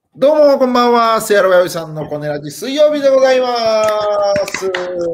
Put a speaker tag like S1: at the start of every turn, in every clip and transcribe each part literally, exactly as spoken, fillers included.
S1: どうもこんばんは、セアロガヨさんのコネラジ水曜日でございます。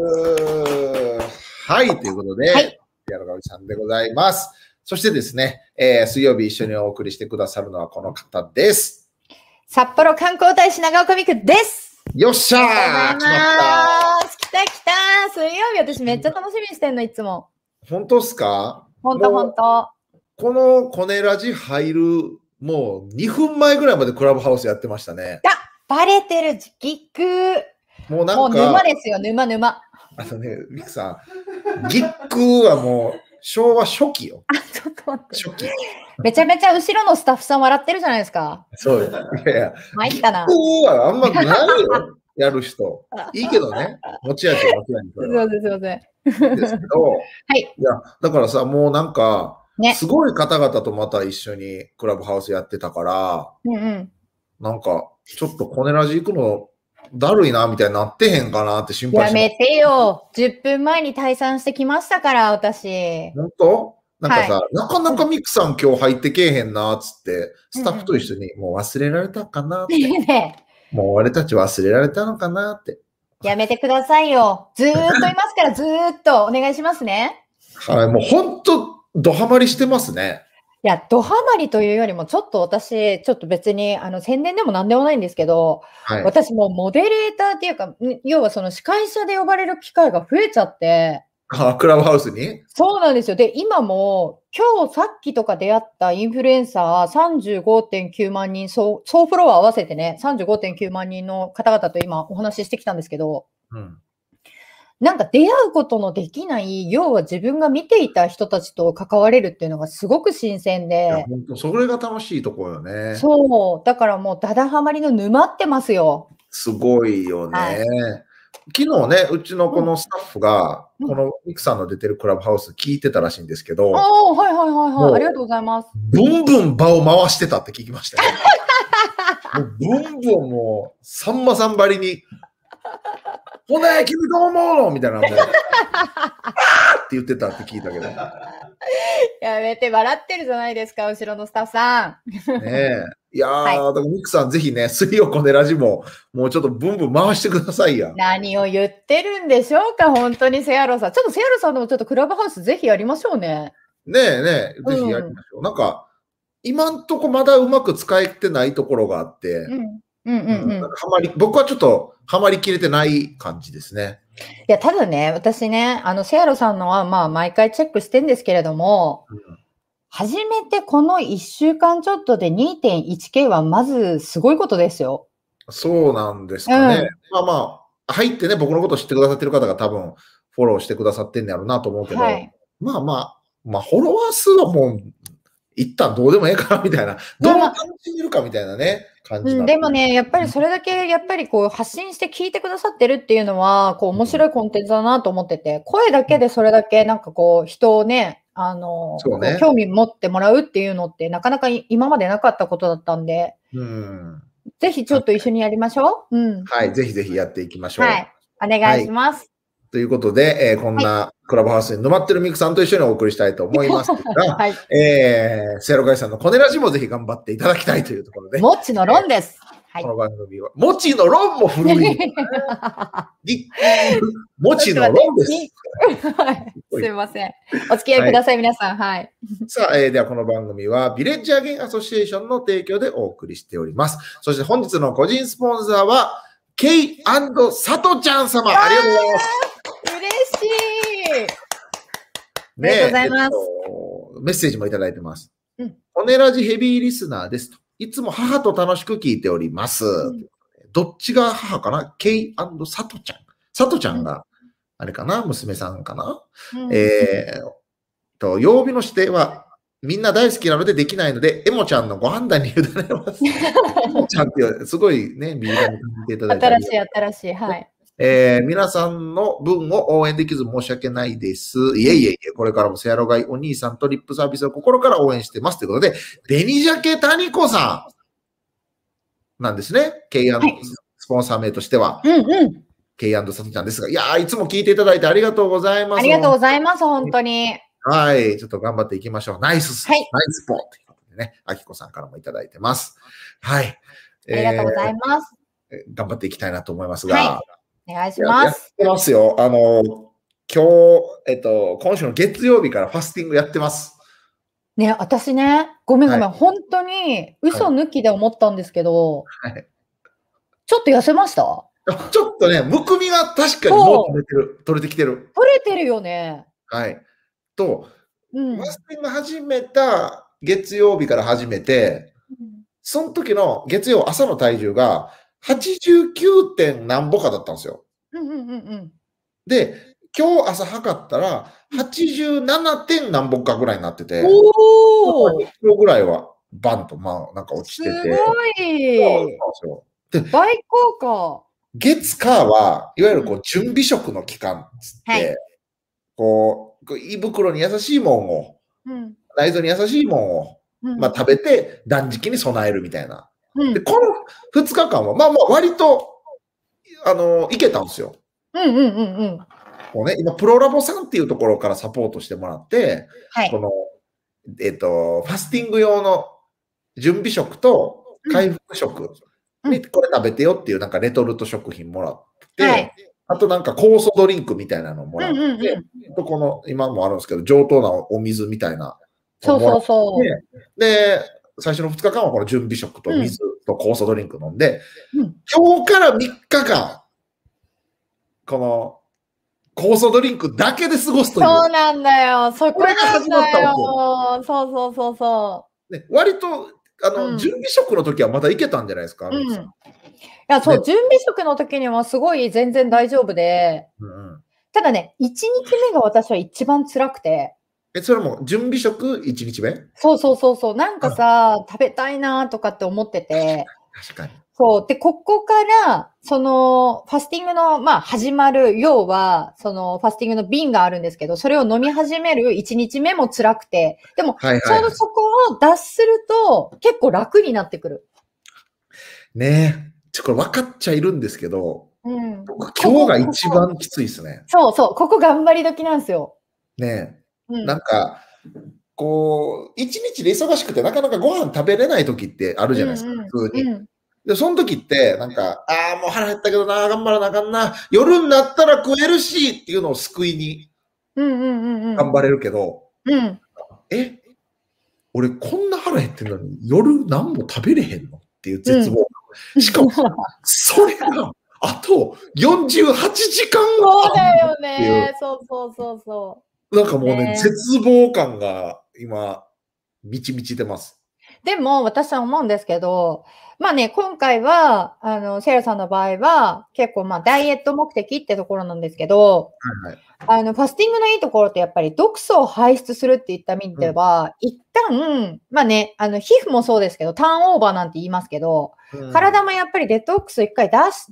S1: はい、ということで、はい、セアロガヨさんでございます。そしてですね、えー、水曜日一緒にお送りしてくださるのはこの方です。
S2: 札幌観光大使長岡美久です。
S1: よっしゃー、
S2: 来ました来た来た水曜日私めっちゃ楽しみにしてんのいつも。
S1: 本当っすか？
S2: 本当本当。
S1: このコネラジ入るもうにふんまえぐらいまでクラブハウスやってましたね。
S2: あ、バレてるギック。
S1: もうなんかもう
S2: 沼ですよ、沼沼。
S1: あのね、ミクさん、ギックはもう昭和初期よ。
S2: あ、ちょっと待って。
S1: 初期。
S2: めちゃめちゃ後ろのスタッフさん笑ってるじゃないですか。
S1: そうよ。いやいや。
S2: 参ったな。
S1: ギックはあんまないよ。やる人。いいけどね。持ち味は持ち味。
S2: そうです、すいません。
S1: ですけど、
S2: はい。
S1: いや、だからさ、もうなんか、ね、すごい方々とまた一緒にクラブハウスやってたから、
S2: うんうん、
S1: なんか、ちょっとコネラジ行くのだるいなみたいになってへんかなって心配し
S2: まやめてよ。じゅっぷんまえに退散してきましたから、私。
S1: 本当？なんかさ、はい、なかなかミクさん今日入ってけえへんなっつって、スタッフと一緒にもう忘れられたかなって。ね、もう俺たち忘れられたのかなって。
S2: やめてくださいよ。ずーっといますから、ずーっとお願いしますね。
S1: はい、もう本当、ドハマりしてますね。
S2: いや、ドハマりというよりも、ちょっと私、ちょっと別に、あの、宣伝でもなんでもないんですけど、はい、私もモデレーターっていうか、要はその司会者で呼ばれる機会が増えちゃって。
S1: あ、クラブハウスに？
S2: そうなんですよ。で、今も、今日さっきとか出会ったインフルエンサー さんじゅうごてんきゅうまんにん、総フォロワー合わせてね、さんじゅうごてんきゅうまんにんの方々と今お話ししてきたんですけど、うん、なんか出会うことのできない、要は自分が見ていた人たちと関われるっていうのがすごく新鮮で。いや、
S1: 本当、それが楽しいところよね。
S2: そう。だからもうダダハマりの沼ってますよ。
S1: すごいよね。はい、昨日ね、うちのこのスタッフが、うん、このミクさんの出てるクラブハウス聞いてたらしいんですけど、
S2: ああ、はいはいはいはい。ありがとうございます。
S1: ブンブン場を回してたって聞きましたね。もうブンブンもう、さんまさんばりに、ほね、君どう思うみたいな、もう、あーって言ってたって聞いたけど。
S2: やめて、笑ってるじゃないですか、後ろのスタッフさ
S1: ん。ねえ。いやー、はい、だからミクさんぜひね、水曜コネラジも、もうちょっとブンブン回してくださいや。
S2: 何を言ってるんでしょうか、本当にセアロさん。ちょっとセアロさんでもちょっとクラブハウスぜひやりましょうね。
S1: ねえねえ、ぜひやりましょう。うん、なんか、今んとこまだうまく使えてないところがあって、うん、うんうんうん。はまり、僕はちょっとハマりきれてない感じですね。
S2: いや、ただね、私ね、あの、セアロさんのは、まあ、毎回チェックしてんですけれども、うん、初めてこのいっしゅうかんちょっとで にてんいちケー はまずすごいことですよ。
S1: そうなんですかね。うん、まあまあ、入ってね、僕のこと知ってくださってる方が多分フォローしてくださってんやろうなと思うけど、はい、まあまあ、まあ、フォロワー数はもう、一旦どうでもええかなみたいな、どう楽しめるかみたいなね、感じ
S2: うん、でもね、やっぱりそれだけ、やっぱりこう発信して聞いてくださってるっていうのは、こう面白いコンテンツだなと思ってて、声だけでそれだけなんかこう人をね、あの、
S1: そうね、
S2: 興味持ってもらうっていうのってなかなか今までなかったことだったんで、うん、ぜひちょっと一緒にやりましょう。うん。
S1: はい、ぜひぜひやっていきましょう。
S2: はい、お願いします。はい、
S1: ということで、えー、こんなクラブハウスに沼ってるミクさんと一緒にお送りしたいと思いますが、はい、えー、セアロガイさんのコネラジもぜひ頑張っていただきたいというところで。
S2: もちの論です。
S1: えー、この番組は、もちの論も古い。もちの論です。
S2: すいません。お付き合いください、はい、皆さん。はい。
S1: さあ、えー、ではこの番組は、ビレッジアゲンアソシエーションの提供でお送りしております。そして本日の個人スポンサーは、ケイ&サトちゃん様。ありがとうございます。
S2: 嬉しい。
S1: ね、
S2: ありがとうございます。
S1: えっと、メッセージもいただいてます。うん、コネラジヘビーリスナーですと。いつも母と楽しく聞いております。うん、どっちが母かな？ケイ&サトちゃん。サトちゃんが、あれかな？娘さんかな？うん、えー、と、曜日の指定は、みんな大好きなのでできないので、エモちゃんのご判断に委ねます。エモちゃんってすごいね、ビーダーに感じていただいて。
S2: 新しい、新しい、はい。
S1: えー、皆さんの分を応援できず申し訳ないです。いえいえいえ、これからもセアロガイお兄さんとリップサービスを心から応援してます。ということで、デニジャケタニコさんなんですね。ケイ&スポンサー名としては。
S2: うんうん。
S1: ケイ&サトちゃんですが、いやー、いつも聞いていただいてありがとうございます。
S2: ありがとうございます、本当に。
S1: はい、ちょっと頑張っていきましょう。ナイス、はい、ナイスポーということでね、あきこさんからもいただいてます。はい。
S2: ありがとうございます。
S1: えー、頑張っていきたいなと思いますが。
S2: はい。お願いします。
S1: やってますよ。あの、今日、えっと、今週の月曜日からファスティングやってます。
S2: ね、私ね、ごめんごめん、はい、本当に嘘抜きで思ったんですけど、はい、ちょっと痩せました？
S1: ちょっとね、むくみが確かにもう取れてる、取れてきてる。
S2: 取れてるよね。
S1: はい。と、うん、ファスティング始めた月曜日から始めて、うん、その時の月曜朝の体重がはちじゅうきゅうてん何ぼかだったんですよ。
S2: うんうんうんうん、
S1: で、今日朝測ったらはちじゅうななてん何ぼかぐらいになってて、
S2: おー、
S1: にキロぐらいはバンと、まあ、なんか落ちてて。
S2: すごい。で、倍効果。
S1: 月火はいわゆるこう準備食の期間つって、はい、こう胃袋に優しいもんを、うん、内臓に優しいもんを、うん、まあ、食べて断食に備えるみたいな。うん、でこのふつかかんはまあまあ割とあのいけたんですよ。
S2: うんうんうんうん。
S1: こうね、今プロラボさんっていうところからサポートしてもらって、はい、このえっとファスティング用の準備食と回復食にこれ食べてよっていうなんかレトルト食品もらって、はい、あとなんか酵素ドリンクみたいなのをもらって、うんうんうん、とこの今もあるんですけど上等なお水みたいな
S2: そうそうそう
S1: で最初のふつかかんはこの準備食と水と酵素ドリンク飲んで、うん、今日からみっかかんこの酵素ドリンクだけで過ごすという。
S2: そうなんだよ。そこなんだよ。そうそうそうそう。
S1: ね、割とあの、うん、準備食の時はまだいけたんじゃないですか。うん、い
S2: やそう、ね、準備食の時にはすごい全然大丈夫で、うんうん、ただね、いちにちめが私は一番辛くて。
S1: え、それも準備食いちにちめ？
S2: そうそうそうそう。なんかさ、食べたいなとかって思ってて。
S1: 確かに。
S2: そう。で、ここから、その、ファスティングの、まあ、始まる、要は、その、ファスティングの瓶があるんですけど、それを飲み始めるいちにちめも辛くて、でも、はいはいはい、ちょうどそこを脱すると、結構楽になってくる。
S1: ねえ。ちょ、これ分かっちゃいるんですけど、うん、僕、今日が一番きついですね。
S2: そうそう。ここ頑張り時なんですよ。
S1: ねえ。うん、なんか、こう、一日で忙しくてなかなかご飯食べれない時ってあるじゃないですか、うんうん、普通に。うんで、その時って、なんか、ああ、もう腹減ったけどな、頑張らなあかんな、夜になったら食えるしっていうのを救いに頑張れるけど、
S2: うん、
S1: え、俺こんな腹減ってんのに夜何も食べれへんのっていう絶望。うん、しかも、それが、あとよんじゅうはちじかん
S2: そうだよね。そうそうそうそう。
S1: なんかもうね、ね絶望感が今、満ち満ちてます。
S2: でも、私は思うんですけど、まあね、今回は、あの、セイラさんの場合は、結構まあ、ダイエット目的ってところなんですけど、
S1: はいはい、
S2: あの、ファスティングのいいところってやっぱり毒素を排出するっていった意味では、うん、一旦、まあね、あの、皮膚もそうですけど、ターンオーバーなんて言いますけど、うん、体もやっぱりデトックスを一回出して、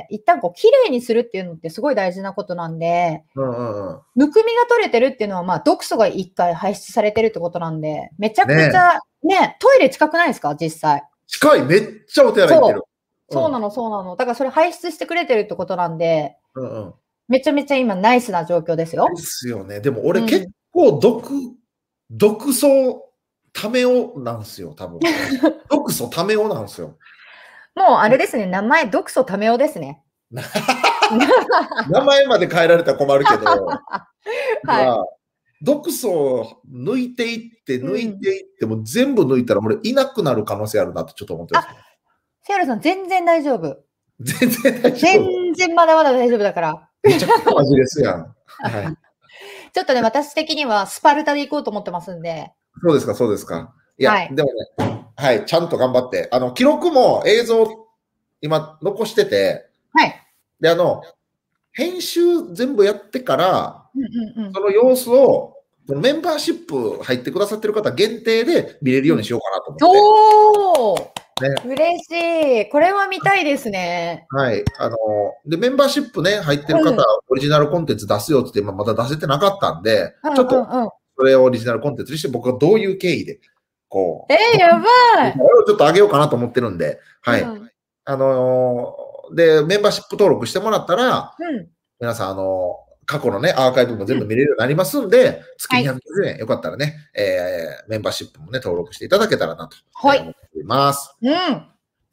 S2: 一旦こう、綺麗にするっていうのってすごい大事なことなんで、
S1: うんうんうん、
S2: むくみが取れてるっていうのは、まあ、毒素が一回排出されてるってことなんで、めちゃくちゃ、ね、ねトイレ近くないですか、実際。
S1: 近い、めっちゃお手洗い行ってる。
S2: そう、そうなの、そうなの。だからそれ排出してくれてるってことなんで、
S1: うんうん、
S2: めちゃめちゃ今ナイスな状況ですよ。
S1: ですよね。でも俺結構毒、うん、毒素ためおなんですよ、多分。毒素ためおなんですよ。
S2: もうあれですね、名前毒素ためおですね。
S1: 名前まで変えられたら困るけど、はい、毒素を抜いていって抜いていっても全部抜いたら俺いなくなる可能性あるなってちょっと思ってます。
S2: セイラさん全然大丈夫。
S1: 全然大丈夫。
S2: 全然まだまだ大丈夫だから。
S1: めちゃくちゃマジですやん。はい、
S2: ちょっとね、私的にはスパルタで行こうと思ってますんで。
S1: そうですか、そうですか。いや、はい、でもね、はい、ちゃんと頑張って。あの、記録も映像、今残してて、
S2: はい。
S1: で、あの、編集全部やってから、
S2: うんうんうん、
S1: その様子を、メンバーシップ入ってくださってる方限定で見れるようにしようかなと
S2: 思って。おー、ね、嬉しい。これは見たいですね。
S1: はい。あの、で、メンバーシップね、入ってる方、うん、オリジナルコンテンツ出すよって言って、まだ出せてなかったんで、うんうんうん、ちょっと、それをオリジナルコンテンツにして、僕はどういう経緯で、こ
S2: う。えー、やばい。
S1: ちょっと上げようかなと思ってるんで、はい。うん、あのー、で、メンバーシップ登録してもらったら、うん、皆さん、あのー、過去のね、アーカイブも全部見れるようになりますんで、うん、月にひゃくきゅうじゅうえん、はい、よかったらね、えー、メンバーシップもね、登録していただけたらなと思っています。
S2: はい。うん。
S1: っ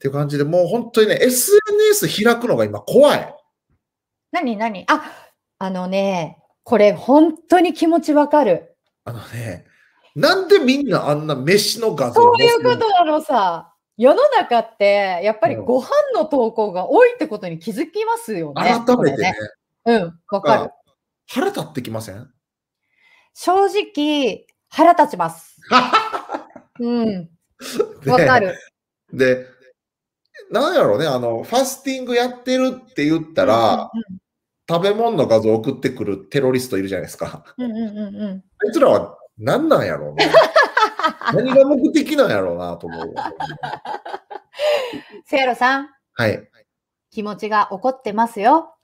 S1: っていう感じで、もう本当にね、エスエヌエス 開くのが今怖い。
S2: 何何あ、あのね、これ本当に気持ちわかる。
S1: あのね、なんでみんなあんな飯の画像
S2: そういうことなのさ。世の中って、やっぱりご飯の投稿が多いってことに気づきますよね。
S1: 改めてね。
S2: ねうん、わかる。
S1: 腹立ってきません？
S2: 正直、腹立ちます。うん。わかる。
S1: で、なんやろうね、あの、ファスティングやってるって言ったら、うんうんうん、食べ物の画像送ってくるテロリストいるじゃないですか。
S2: うんうんうんうん、
S1: あいつらは何なんやろうね。何が目的なんやろうなと思う。
S2: セイロさん。
S1: はい。
S2: 気持ちが怒ってますよ。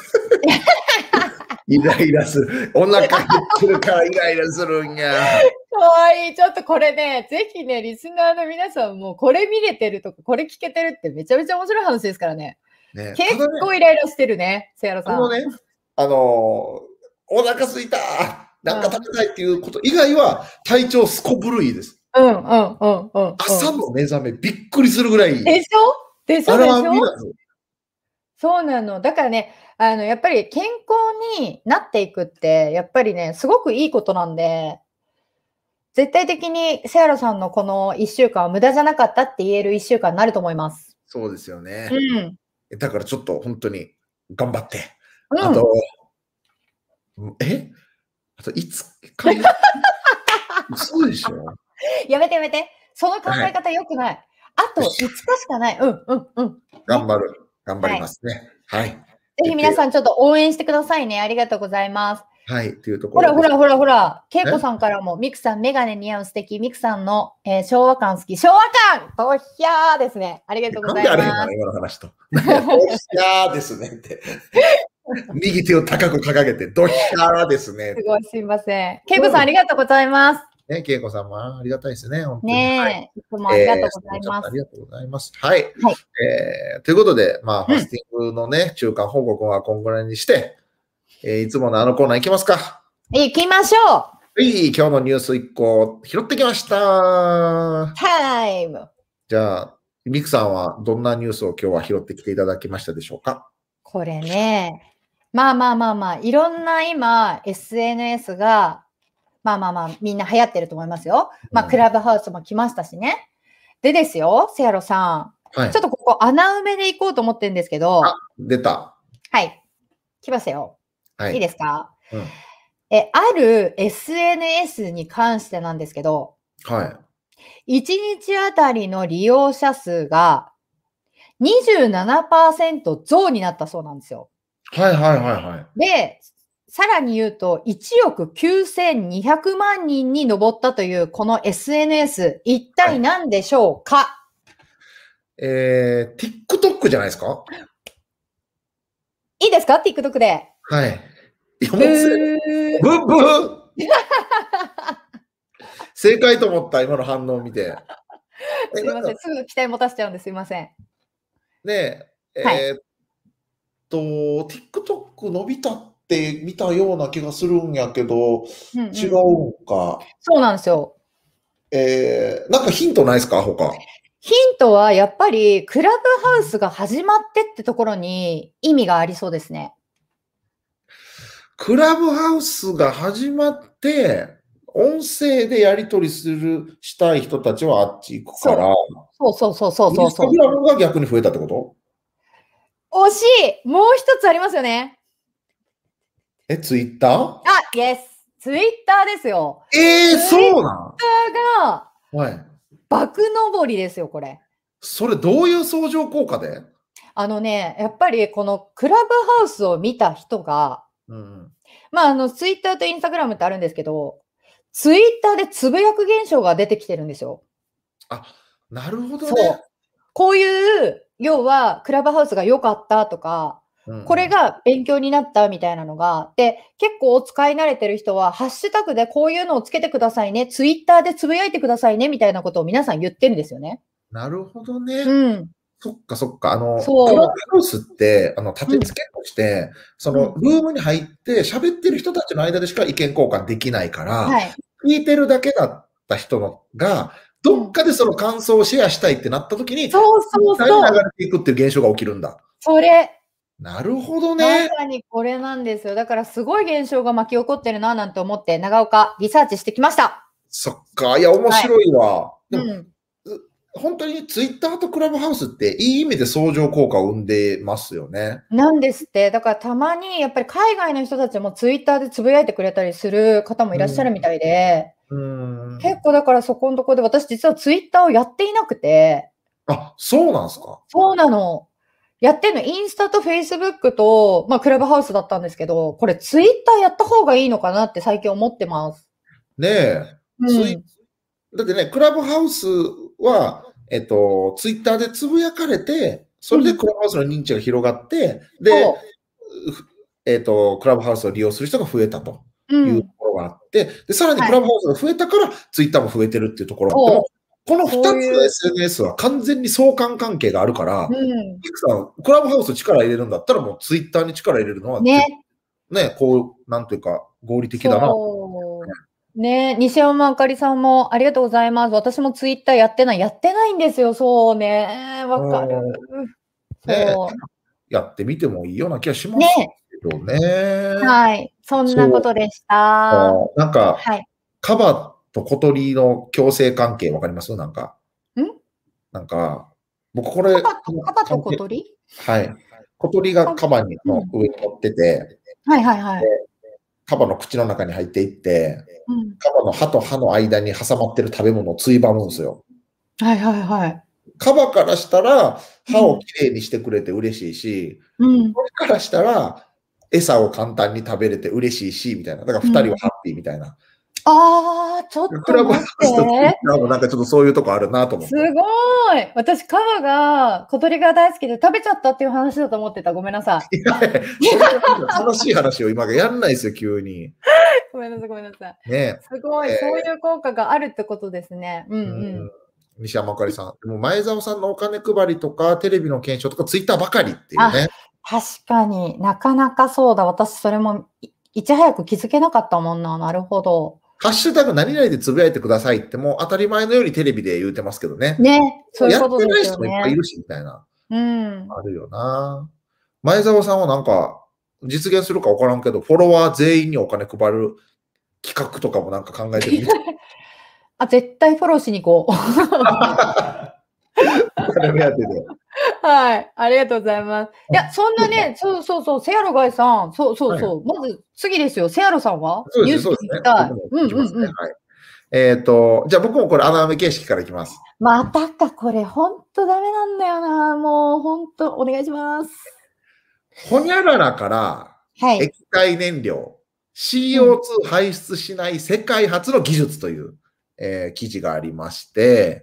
S1: イライラする。お腹減ってるからイライラするんや。
S2: かわいい。ちょっとこれね、ぜひね、リスナーの皆さんもこれ見れてるとか、これ聞けてるってめちゃめちゃ面白い話ですからね。ね、結構イライラしてるね、セイロさん。
S1: あのね、あのー、お腹すいたなんか食べたいっていうこと以外は体調すこぶるいいです。
S2: うんうんうんうん。
S1: 朝の目覚めびっくりするぐらいいい。
S2: でしょでしょでしょそうなの。だからね、あの、やっぱり健康になっていくって、やっぱりね、すごくいいことなんで、絶対的にセアラさんのこのいっしゅうかんは無駄じゃなかったって言えるいっしゅうかんになると思います。
S1: そうですよね。
S2: うん。
S1: だからちょっと本当に頑張って。うん、あと、えあといつかそうでしょ
S2: やめてやめて。その考え方良くない。はい、あといつかしかない。うんうんうん。
S1: 頑張る。頑張りますね。はい。はい、ぜ
S2: ひ皆さんちょっと応援してくださいね。ありがとうございます。
S1: はい。というところ
S2: ほらほらほらほら。けいこさんからも、ミクさん、メガネ似合う素敵。ミクさんの、えー、昭和感好き。昭和感とひゃーですね。ありがとうございます。
S1: なんであれ今の話と。とひゃーですねって。右手を高く掲げて、ドヒャーですね。
S2: すごい、すいません。けいこさん、ありがとうございます。
S1: ね、けいこさんもありがたいですね。本当に
S2: ねえ、いつもありがとうございます。
S1: ありがとうございます。はい。はい、えー、ということで、まあ、ファスティングのね、うん、中間報告はこんぐらいにして、えー、いつものあのコーナー行きますか。
S2: 行きましょう。は
S1: い、今日のニュースいっこ拾ってきました。
S2: タイム。
S1: じゃあ、ミクさんはどんなニュースを今日は拾ってきていただきましたでしょうか。
S2: これね、まあまあまあまあ、いろんな今、エスエヌエス が、まあまあまあ、みんな流行ってると思いますよ。まあ、クラブハウスも来ましたしね。でですよ、セアロさん。はい、ちょっとここ穴埋めで行こうと思ってるんですけど。
S1: あ、出た。
S2: はい。来ましたよ。はい。いいですか、
S1: うん、
S2: え、ある エスエヌエス に関してなんですけど。
S1: はい。
S2: いちにちあたりの利用者数が にじゅうななパーセント 増になったそうなんですよ。
S1: はいはいはいはい。
S2: で、さらに言うと、いちおくきゅうせんにひゃくまんにんに上ったというこの エスエヌエス、一体何でしょうか、はい、
S1: えー、TikTok じゃないですか？
S2: いいですか ?TikTok で。
S1: はい。いや、もうブーブー正解と思った、今の反応を見て。
S2: すいません、すぐ期待持たせちゃうんですいません。
S1: ねえ、えー、っと、はい、TikTok 伸びたって見たような気がするんやけど、うんうん、違うんか。
S2: そうなんですよ。
S1: えー、なんかヒントないですか他。
S2: ヒントはやっぱりクラブハウスが始まってってところに意味がありそうですね。
S1: クラブハウスが始まって、音声でやり取りする、したい人たちはあっち行くから。
S2: そうそうそうそうそうそう。
S1: インスタグラムが逆に増えたってこと？
S2: 惜しい！もう一つありますよね。
S1: え、ツイッター？
S2: あ、イエス。ツイッターですよ。
S1: えー、そうなん？
S2: ツイッターが、
S1: はい。
S2: 爆上りですよ、これ。
S1: それどういう相乗効果で？
S2: あのね、やっぱりこのクラブハウスを見た人が、
S1: うん、
S2: まあ、あの、ツイッターとインスタグラムってあるんですけど、ツイッターでつぶやく現象が出てきてるんですよ。
S1: あ、なるほどね。
S2: そう。こういう、要は、クラブハウスが良かったとか、うんうん、これが勉強になったみたいなのが、で、結構使い慣れてる人は、ハッシュタグでこういうのをつけてくださいね、ツイッターでつぶやいてくださいね、みたいなことを皆さん言ってるんですよね。
S1: なるほどね。
S2: うん。
S1: そっかそっか。あの、クラブハウスって、あの、立て付けとして、うん、その、ルームに入って喋ってる人たちの間でしか意見交換できないから、はい、聞いてるだけだった人のが、 どっかでその感想をシェアしたいってなった時に、
S2: そうそうそう。
S1: 流れていくっていう現象が起きるんだ。
S2: それ。
S1: なるほど
S2: ま
S1: ね。
S2: さにこれなんですよ。だからすごい現象が巻き起こってるななんて思って、長岡リサーチしてきました。
S1: そっか。いや、面白いわ。
S2: は
S1: でも、
S2: いうん、
S1: 本当にツイッターとクラブハウスっていい意味で相乗効果を生んでますよね。
S2: なんですって。だからたまにやっぱり海外の人たちもツイッターでつぶやいてくれたりする方もいらっしゃるみたいで、
S1: うん。
S2: 結構だからそこのところで私実はツイッターをやっていなくて、
S1: あ、そうなんですか。
S2: そうなの。やってんの、インスタとフェイスブックと、まあクラブハウスだったんですけど、これツイッターやった方がいいのかなって最近思ってます。
S1: ねえ。
S2: う
S1: ツイ
S2: ん。
S1: だってね、クラブハウスは、えっと、ツイッターでつぶやかれて、それでクラブハウスの認知が広がって、で、
S2: そう。
S1: えっと、クラブハウスを利用する人が増えたと
S2: う。
S1: いうんところがあって、で、さらに
S2: はい
S1: クラブハウスが増えたから、ツイッターも増えてるっていうところがあって、
S2: そう
S1: もこのふたつの
S2: そういう
S1: エスエヌエスは完全に相関関係があるから、
S2: うん。
S1: ミクさん、クラブハウス力入れるんだったら、もうツイッターに力入れるのは、
S2: ね。
S1: ね、こう、なんていうか、合理的だな。
S2: そう。ね、西山あかりさんもありがとうございます。私もツイッターやってない。やってないんですよ。そうね。わかる。
S1: ね、
S2: そう。
S1: やってみてもいいような気がします
S2: ね。
S1: けどね。
S2: はい。そんなことでした。
S1: なんか、
S2: はい。
S1: カバと小鳥の共生関係わかりますなんか。
S2: ん
S1: なんか、僕これ、
S2: カバと、カバと小鳥
S1: はい。小鳥がカバの上に乗ってて、
S2: はいはいはい。
S1: カバの口の中に入っていって、
S2: うん、
S1: カバの歯と歯の間に挟まってる食べ物をついばむんですよ。
S2: はいはいはい。
S1: カバからしたら歯をきれいにしてくれて嬉しいし、
S2: うん、
S1: 鳥からしたら餌を簡単に食べれて嬉しいし、みたいな。だから二人はハッピーみたいな。
S2: ああ、ちょっと
S1: クラブハウ
S2: 待っ
S1: スとツイッ
S2: て。
S1: ターもなんかちょっとそういうとこあるなと思って。
S2: すごい。私、カバが小鳥が大好きで食べちゃったっていう話だと思ってた。ごめんなさい。
S1: いやいやそんな楽しい話を今やんないですよ、急に。
S2: ごめんなさい、ごめんなさい。
S1: ね
S2: すごい、
S1: えー
S2: そういう効果があるってことですね。うんうん。
S1: うん西山あかりさん。でも前澤さんのお金配りとか、テレビの検証とか、ツイッターばかりっていうね。
S2: 確かになかなかそうだ。私、それもいいち早く気づけなかったもんな。なるほど。
S1: ハッシュタグ何々でつぶやいてくださいってもう当たり前のようにテレビで言うてますけどね。
S2: ね、そういうことですよ
S1: やってない人もいっぱいい
S2: ね。
S1: るし、みたいな。
S2: うん。
S1: あるよな。前澤さんはなんか、実現するか分からんけど、フォロワー全員にお金配る企画とかもなんか考えてるみたい。
S2: あ、絶対フォローしに行こう。
S1: お金目当てで。
S2: はい。ありがとうございます。いや、そんなね、そうそうそう、セアロガイさん、そうそうそう。まず、次ですよ。セアロさんは
S1: そうですね、
S2: ニュース
S1: そうですね。
S2: 聞きたい。
S1: 僕も
S2: うんうん
S1: 聞きますね。
S2: うん。
S1: はい。えっと、じゃあ僕もこれ穴埋め形式からいきます。
S2: またか、これ、ほんとダメなんだよな。もう、ほんと、お願いします。
S1: ほにゃららから
S2: はい。
S1: 液体燃料、シーオーツー 排出しない世界初の技術という、えー記事がありまして、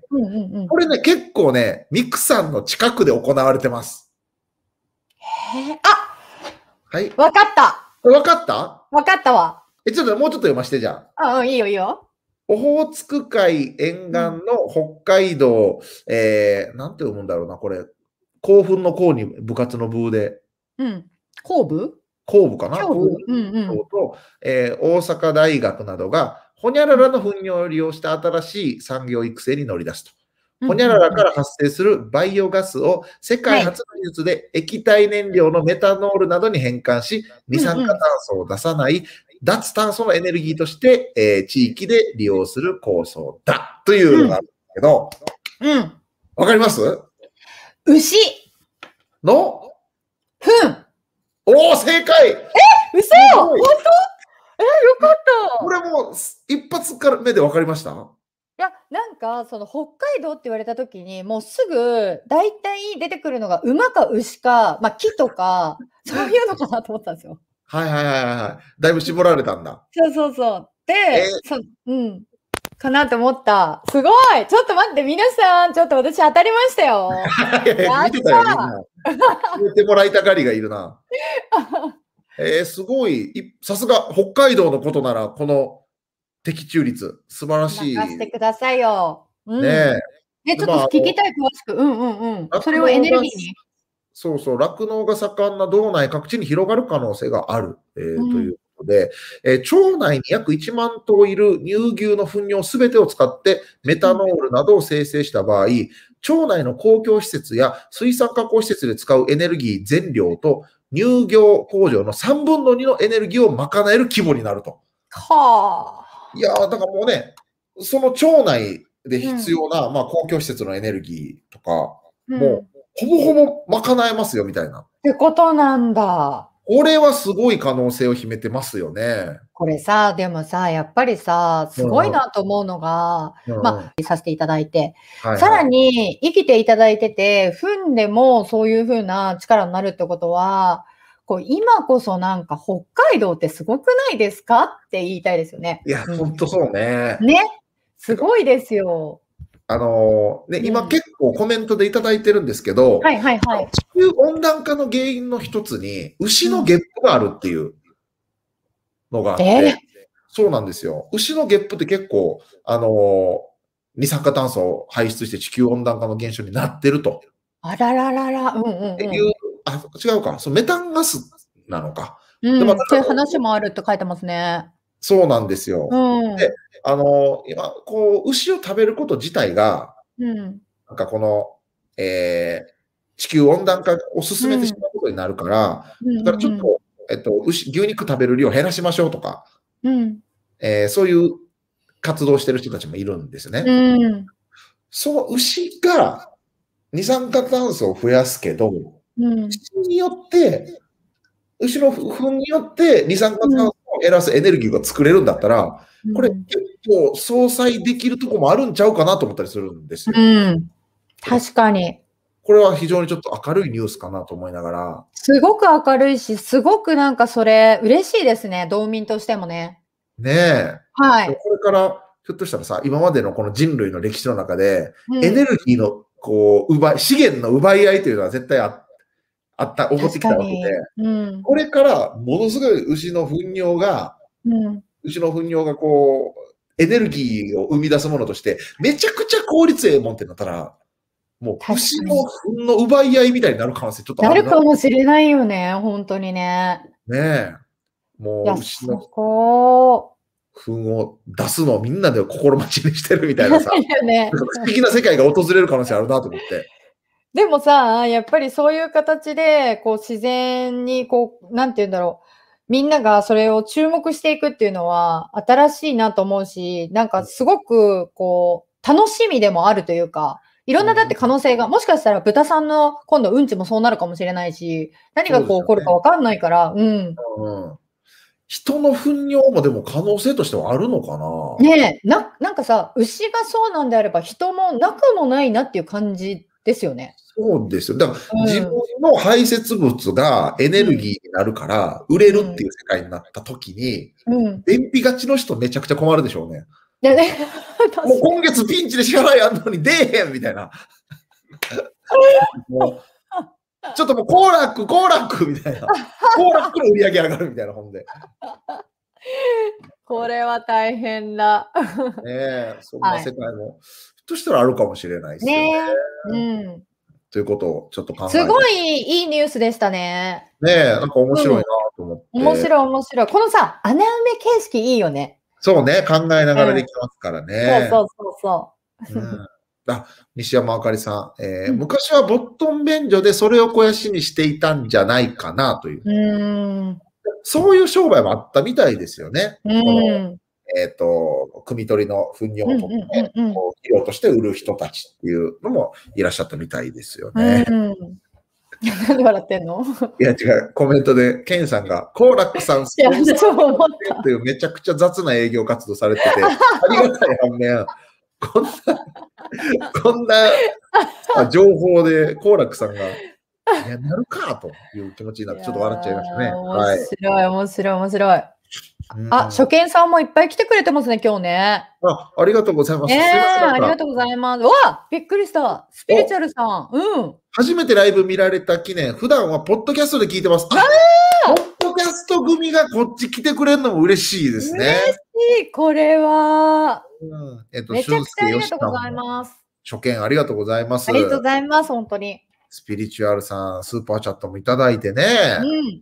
S2: うんうんうん。
S1: これね、結構ね、ミクさんの近くで行われてます。
S2: へーあ、
S1: はい。
S2: わかった。
S1: わかった
S2: わかったわ。
S1: え、ちょっともうちょっと読ませて、じゃあ。
S2: あ、うん、いいよいいよ。
S1: オホーツク海沿岸の北海道、えー、なんて読むんだろうな、これ。興奮の興に部活の部で、
S2: うん。後部
S1: 工部かな
S2: 後部
S1: 工
S2: うんうん。
S1: と、えー大阪大学などが、ほにゃららの糞尿を利用した新しい産業育成に乗り出すと。ほにゃららから発生するバイオガスを世界初の技術で液体燃料のメタノールなどに変換し、二酸化炭素を出さない脱炭素のエネルギーとして、えー地域で利用する構想だというのがあるんですけど、
S2: うん。
S1: わかります
S2: 牛。
S1: の
S2: ふん。
S1: おー、正解
S2: 嘘
S1: すごい
S2: 本当え、よかった。
S1: これもう一発から目でわかりました
S2: いや、なんか、その北海道って言われた時に、もうすぐ、大体出てくるのが馬か牛か、まあ木とか、そういうのかなと思ったんですよ。
S1: はいはいはいはい。だいぶ絞られたんだ。
S2: そうそうそう。で、
S1: え
S2: そうん。かなと思った。すごいちょっと待って、皆さん、ちょっと私当たりましたよ。
S1: いやいや見てたよ、みんな。入れてもらいたがりがいるな。えー、すごい。いさすが、北海道のことなら、この的中率、素晴らしい。
S2: 任せてくださいよ。うん。
S1: ねえ。
S2: ね、ちょっと聞きたい、詳しく。うんうんうん。それをエネルギーに。
S1: そうそう、酪農が盛んな道内各地に広がる可能性がある、えー
S2: うん
S1: というこことで、えー腸内に約いちまん頭いる乳牛の糞尿すべてを使ってメタノールなどを生成した場合、腸内の公共施設や水産加工施設で使うエネルギー全量と乳業工場のさんぶんのにのエネルギーを賄える規模になると。
S2: はあ。
S1: いやー、だからもうね、その腸内で必要な、うん、まあ、公共施設のエネルギーとか、うん、もうほぼほぼ賄えますよみたいな。
S2: ってことなんだ。
S1: これはすごい可能性を秘めてますよね。
S2: これさ、でもさ、やっぱりさ、すごいなと思うのが、うん、まあ、させていただいて、はいはい、さらに生きていただいてて、糞でもそういう風な力になるってことは、こう今こそなんか北海道ってすごくないですかって言いたいですよね。
S1: いや、うん、ほんとそうね。
S2: ね。すごいですよ。
S1: あのー、ね、うん、今結構コメントでいただいてるんですけど、
S2: はいはいはい。
S1: 地球温暖化の原因の一つに、牛のゲップがあるっていうのがあって、えー、そうなんですよ。牛のゲップって結構、あのー、二酸化炭素を排出して地球温暖化の現象になってると。
S2: あらららら、うんうん、うん。
S1: っていう、あ、違うか、そのメタンガスなのか。
S2: うん、そういう話もあるって書いてますね。
S1: そうなんですよ。
S2: うん、
S1: で、あの、今、こう、牛を食べること自体が、
S2: うん、
S1: なんかこの、えー、地球温暖化を進めてしまうことになるから、うん、だからちょっと、えっと、牛、牛肉食べる量を減らしましょうとか、
S2: うん
S1: えー、そういう活動をしてる人たちもいるんですね。
S2: うん、
S1: その牛が二酸化炭素を増やすけど、
S2: うん、
S1: 牛によって、牛の糞によって二酸化炭素を減らすエネルギーが作れるんだったら、うん、これ結構相殺できるところもあるんちゃうかなと思ったりするんですよ。
S2: うん、確かに。
S1: これは非常にちょっと明るいニュースかなと思いながら。
S2: すごく明るいし、すごくなんかそれ嬉しいですね、道民としてもね。
S1: ねえ。
S2: はい。
S1: これからひょっとしたらさ、今までのこの人類の歴史の中で、うん、エネルギーのこう奪い、資源の奪い合いというのは絶対ああった、起こってきたわけで、
S2: うん、
S1: これからものすごい牛の糞尿が、うん、牛の糞尿がこう、エネルギーを生み出すものとして、めちゃくちゃ効率ええもんってなったら、もう牛の糞の奪い合いみたいになる可能性ちょっとある
S2: な。なるかもしれないよね、本当にね。
S1: ねえ。もう牛の糞を出すのをみんなで心待ちにしてるみたいなさ、
S2: ね、
S1: 不思議な世界が訪れる可能性あるなと思って。
S2: でもさ、やっぱりそういう形で、こう自然に、こう、なんて言うんだろう。みんながそれを注目していくっていうのは新しいなと思うし、なんかすごく、こう、楽しみでもあるというか、いろんなだって可能性が、もしかしたら豚さんの今度うんちもそうなるかもしれないし、何がこう起こるかわかんないから、うん。
S1: うん人の糞尿もでも可能性としてはあるのかな
S2: ねえ、な、なんかさ、牛がそうなんであれば人もなくもないなっていう感じですよね。
S1: そうですよ。だから、うん、自分の排泄物がエネルギーになるから、売れるっていう世界になった時に、うん、便秘がちの人めちゃくちゃ困るでしょうね。
S2: いやね
S1: もう今月ピンチで支払いあんのに出えへんみたいな。もうちょっともうコーラック、コーラックみたいな。コーラックの売り上げ上がるみたいな本で。
S2: これは大変だ。
S1: ねえ、そんな世界も、はい、としたらあるかもしれないですよね。ねうん。ということをちょっと考えて。
S2: すごいいいニュースでしたね。
S1: ねえ、なんか面白いなと思って、
S2: うん。面白い面白い。このさ、穴埋め形式いいよね。
S1: そうね、考えながらできますからね。
S2: うん、そうそうそうそう。
S1: うんあ、西山あかりさん、えーうん、昔はボットン便所でそれを肥やしにしていたんじゃないかなという。
S2: うん
S1: そういう商売もあったみたいですよね。
S2: うん
S1: このえっ、ー、と、汲み取りの糞尿を取って、肥料として売る人たちっていうのもいらっしゃったみたいですよね。
S2: うんなんで笑ってんの
S1: いや違う、コメントで、ケンさんが、コーラックさん、スポンサーっていうめちゃくちゃ雑な営業活動されてて、ありがたい反面、こんな、こんな情報で、コーラックさんが、いや、なるかという気持ちになって、ちょっと笑っちゃいましたね。
S2: 面白い、面白い、面白い。あ、初見さんもいっぱい来てくれてますね、今日ね。
S1: あ、ありがとうございます。
S2: ええー、ありがとうございます。わびっくりした。スピリチュアルさん。うん。
S1: 初めてライブ見られた記念、普段はポッドキャストで聞いてます。あポッドキャスト組がこっち来てくれるのも嬉しいですね。
S2: 嬉しい、これは。
S1: うんえっと、
S2: めちゃくちゃありがとうございます。
S1: 初見ありがとうございます。
S2: ありがとうございます、本当に。
S1: スピリチュアルさん、スーパーチャットもいただいてね。うん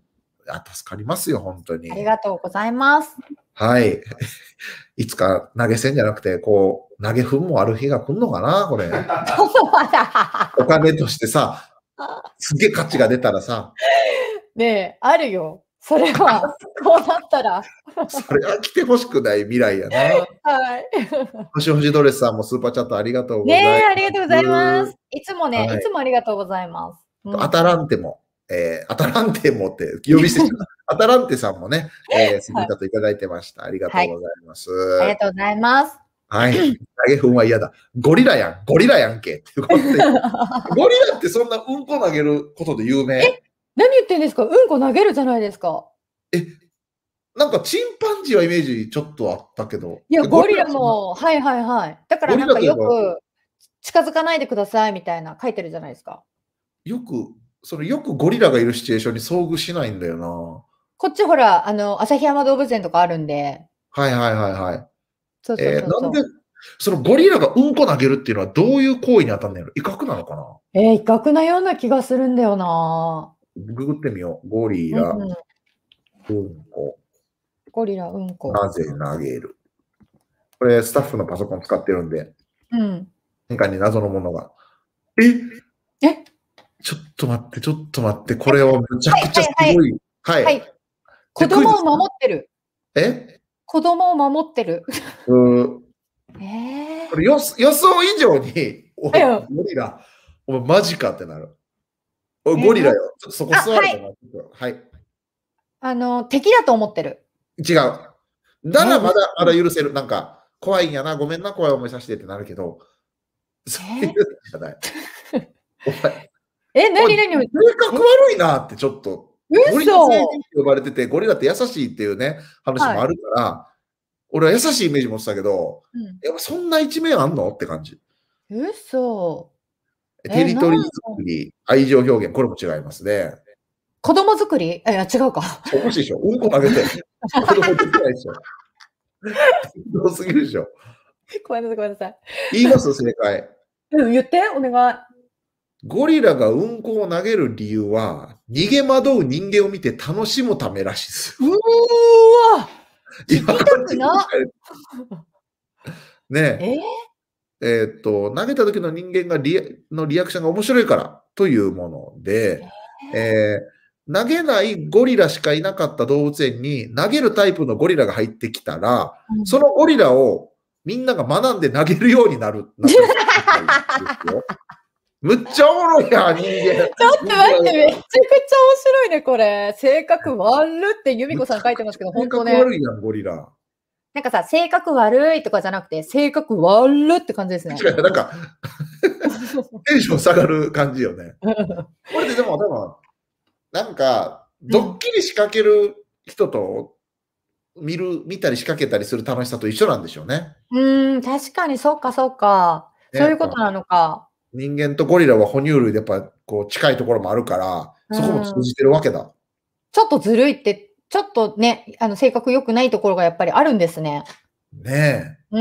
S1: や助かりますよ、本当に。
S2: ありがとうございます。
S1: はい。いつか投げ銭じゃなくて、こう、投げ粉もある日が来るのかな、これ。お金としてさ、すげえ価値が出たらさ。
S2: ねえ、あるよ。それは、こうなったら。
S1: それは来てほしくない未来やな。
S2: はい。
S1: 星星ドレスさんもスーパーチャットありがとうございます。
S2: ねえ、ありがとうございます。いつもね、
S1: はい、
S2: いつもありがとうございます。
S1: うん、アタランテも、えー、アタランテもって呼び捨てした。アタランテさんもね、えー、スピーカーといただいてました。ありがとうございます。
S2: はい、ありがとうございます。
S1: はい。投げ粉は嫌だ。ゴリラやん。ゴリラやんけ。っていうことで。ゴリラってそんなうんこ投げることで有名？
S2: え、何言ってんですか？うんこ投げるじゃないですか。
S1: え、なんかチンパンジーはイメージちょっとあったけど。
S2: いや、ゴリラも、はいはいはい。だからなんかよく近づかないでくださいみたいな書いてるじゃないですか。
S1: よく、それよくゴリラがいるシチュエーションに遭遇しないんだよな。
S2: こっちほら、あの、旭山動物園とかあるんで。
S1: はいはいはいはい。
S2: そうそうそうそう。
S1: えー、なんで、そのゴリラがうんこ投げるっていうのはどういう行為に当たんねんの？威嚇なのかな？
S2: えー、威嚇なような気がするんだよな。
S1: ググってみよう。ゴリラ、うん、うんこ。
S2: ゴリラ、うんこ。
S1: なぜ投げる？これ、スタッフのパソコン使ってるんで、
S2: うん。
S1: 中に謎のものが。え
S2: え
S1: ちょっと待って、ちょっと待って、これはむちゃくちゃすごい。はい。はいはい、
S2: 子供を守ってる。
S1: え
S2: 子供を守ってる。
S1: うー
S2: えー、
S1: これ予予想以上に、おい、ゴリラ、お前マジかってなる。おい、ゴリラよ。そこ座るとなって。はい。
S2: あの、敵だと思ってる。
S1: 違う。ならまだ、まだ許せる。なんか、怖いんやな、ごめんな、怖い思いさせてってなるけど、そういうじゃない。お前。
S2: え、なになに
S1: 性格悪いなってちょっと。ゴリラ
S2: 嘘
S1: って呼ばれてて、ゴリラって優しいっていうね、話もあるから、はい、俺は優しいイメージ持ってたけど、うん、やっぱそんな一面あんのって感じ。
S2: 嘘。
S1: テリトリー作り、愛情表現、これも違いますね。
S2: 子供作りいや、違うか。
S1: おかしいでしょ。うんこ投げて、子供できないでしょ。どうすぎるでしょ。
S2: ごめんなさい、ごめんなさい。
S1: 言います正解。
S2: うん、言って、お願い。
S1: ゴリラがうんこを投げる理由は、逃げ惑う人間を見て楽しむためらしいです。
S2: うーわ聞きたくな
S1: ねえ。えー、えー、っと、投げた時の人間がリのリアクションが面白いからというもので、えー、投げないゴリラしかいなかった動物園に投げるタイプのゴリラが入ってきたら、うん、そのゴリラをみんなが学んで投げるようになる。なむっちゃおもろいやん、人間。
S2: ちょっと待って、めちゃくちゃ面白いね、これ。性格悪って由美子さん書いてますけど、本当ね。
S1: 性格悪いやん、ゴリラ。
S2: なんかさ、性格悪いとかじゃなくて、性格悪って感じですね。
S1: 違う、なんか、テンション下がる感じよね。これででも、多分、なんか、ドッキリ仕掛ける人と見る、見たり仕掛けたりする楽しさと一緒なんでしょうね。
S2: うん、確かに、そっか、そっか。そういうことなのか。
S1: 人間とゴリラは哺乳類でやっぱこう近いところもあるから、そこも通じてるわけだ。
S2: ちょっとずるいって、ちょっとね、あの性格良くないところがやっぱりあるんですね。
S1: ね
S2: え。うん。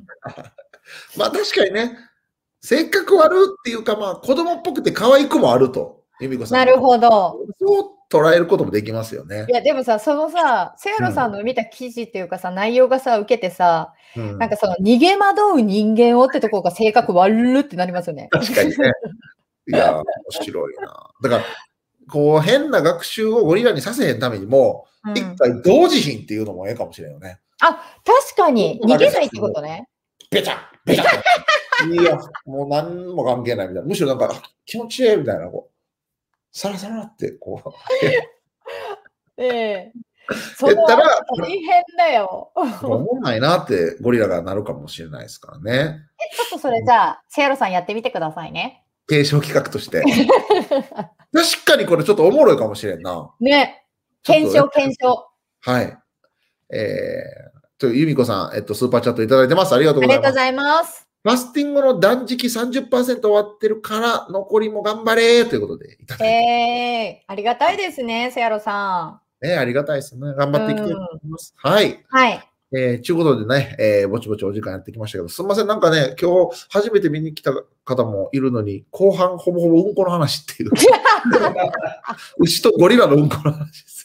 S1: まあ確かにね、性格悪っていうかまあ子供っぽくて可愛い子もあると、由美子さん。
S2: なるほど。
S1: そう捉えることもできますよね。
S2: いや、でもさ、そのさ、セアロさんの見た記事っていうかさ、うん、内容がさ、受けてさ、うん、なんかその逃げ惑う人間をってところが性格悪ってなりますよね。
S1: 確かにね。いや、面白いな。だから、こう変な学習をゴリラにさせへんためにも、うん、一回同時品っていうのもええかもしれんよね。
S2: あ、確かに。逃げないってことね。
S1: べちゃべちゃいや、もう何も関係ないみたいな。むしろなんか、気持ちいいみたいな、こう。サラサラってこう。
S2: ええ。そったら大変だよ。
S1: 思んないなってゴリラがなるかもしれないですからね。
S2: え、ちょっとそれじゃあ、セアロさんやってみてくださいね。
S1: 継承企画として。確かにこれちょっとおもろいかもしれんな。
S2: ね。検証、検証。
S1: はい。えー、と、由美子さん、えっと、スーパーチャットいただいてます。ありがとうございます。
S2: ありがとうございます。
S1: ファスティングの断食 さんじゅっパーセント 終わってるから、残りも頑張れということでいただいて。
S2: えー、ありがたいですね、セアロさ
S1: ん。ね、ありがたいですね。頑張っていきたいと思います。はい。
S2: はい。
S1: えー、ちゅうことでね、えー、ぼちぼちお時間やってきましたけど、すみません、なんかね、今日初めて見に来た方もいるのに、後半ほぼほぼうんこの話っていう。牛とゴリラのうんこの話です。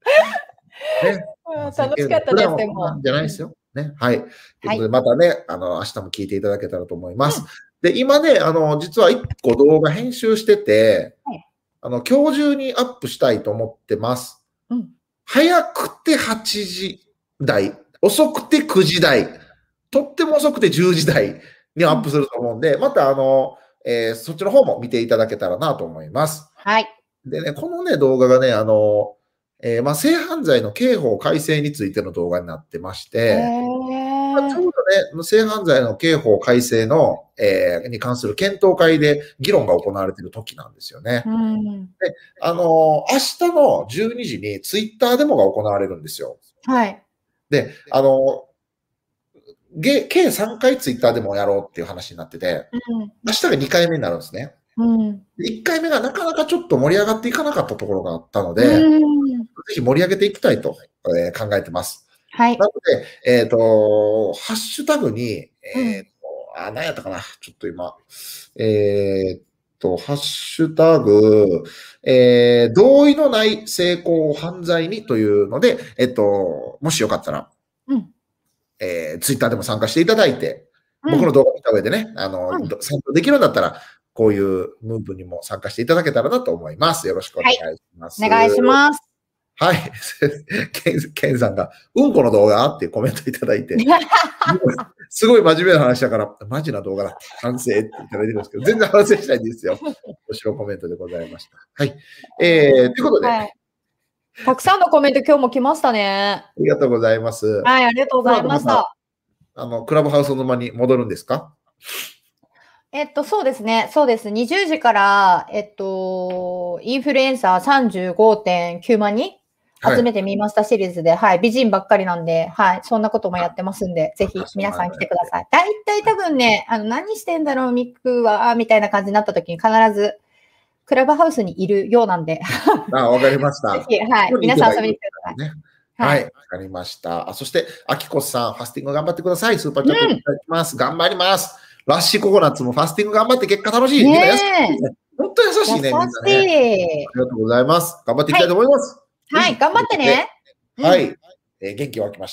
S1: ね、
S2: 楽しかったです、でも。
S1: じゃないですよ。ね。はい。ということで、またね、あの、明日も聞いていただけたらと思います。で、今ね、あの、実はいっこ動画編集してて、あの、今日中にアップしたいと思ってます。うん、早くてはちじ台、遅くてくじ台、とっても遅くてじゅうじ台にアップすると思うんで、うん、またあの、えー、そっちの方も見ていただけたらなと思います。
S2: はい。
S1: でね、このね、動画がね、あの、えー、まあ、性犯罪の刑法改正についての動画になってまして、まあ、ちょうどね、性犯罪の刑法改正の、えー、に関する検討会で議論が行われている時なんですよね。うん、で、あの、明日のじゅうにじにツイッターデモが行われるんですよ。
S2: はい。
S1: で、あの、計さんかいツイッターデモをやろうっていう話になってて、うん、明日がにかいめになるんですね。うん、いっかいめがなかなかちょっと盛り上がっていかなかったところがあったので、うん、ぜひ盛り上げていきたいと、えー、考えてます。
S2: はい。
S1: なので、えっと、ハッシュタグに、えっと、うん、あ、何やったかな、ちょっと今、えっと、ハッシュタグ、えー、同意のない性交犯罪にというので、えっと、もしよかったら、うん、えー、ツイッターでも参加していただいて、うん、僕の動画を見た上でね、あの、うん、参加できるんだったら、こういうムーブにも参加していただけたらなと思います。よろしくお願いします。
S2: はい、お願いします。
S1: はい。ケン、ケンさんが、うんこの動画っていうコメントいただいて、すごい真面目な話だから、マジな動画だって、反省っていただいてるんですけど、全然反省しないんですよ。後ろコメントでございました。はい。えー、ということで、はい、
S2: たくさんのコメント今日も来ましたね。
S1: ありがとうございます。
S2: はい、ありがとうございました。
S1: あの、クラブハウスの間に戻るんですか？
S2: えっと、そうですね。そうです。にじゅうじから、えっと、インフルエンサー さんじゅうごてんきゅうまんにん集めてみましたシリーズで、はい、はい、美人ばっかりなんで、はい、そんなこともやってますんで、ぜひ皆さん来てください。大体多分ね、あの、何してんだろう、ミックは、みたいな感じになった時に必ず、クラブハウスにいるようなんで。
S1: あ、わかりました。
S2: ぜひ、はい、皆さん遊びに来てください。
S1: ね、はい、わかりました。あ、そして、あきこさん、ファスティング頑張ってください。スーパーチャットいただきます。うん、頑張ります。ラッシーココナッツもファスティング頑張って結果楽しい。みんな優しいね。本当優しいね、みんなね。ありがとうございます。頑張っていきたいと思います。
S2: はい、はい、頑張ってね。
S1: はい、えー。元気湧きました。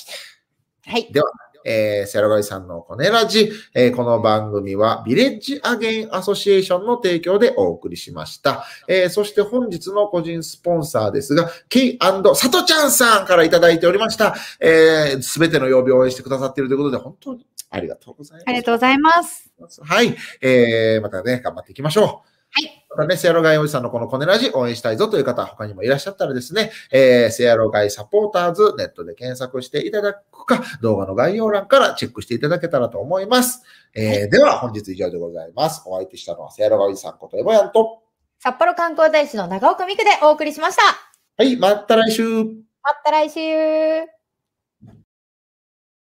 S2: はい。
S1: では、えー、セロガイさんのコネラジ、えー、この番組はビレッジアゲインアソシエーションの提供でお送りしました。えー、そして本日の個人スポンサーですが、ケイ&サトちゃんさんからいただいておりました。えー、すべての曜日を応援してくださっているということで、本当にありがとうございます。
S2: ありがとうございます。
S1: はい。えー、またね、頑張っていきましょう。
S2: はい。
S1: またね、セアロガイおじさんのこのコネラジ応援したいぞという方、他にもいらっしゃったらですね、えー、セアロガイサポーターズ、ネットで検索していただくか、動画の概要欄からチェックしていただけたらと思います。えー、はい、では、本日以上でございます。お相手したのはセアロガイおじさんことエボヤンと、
S2: 札幌観光大使の長岡美久でお送りしました。
S1: はい、また来週。
S2: また来週。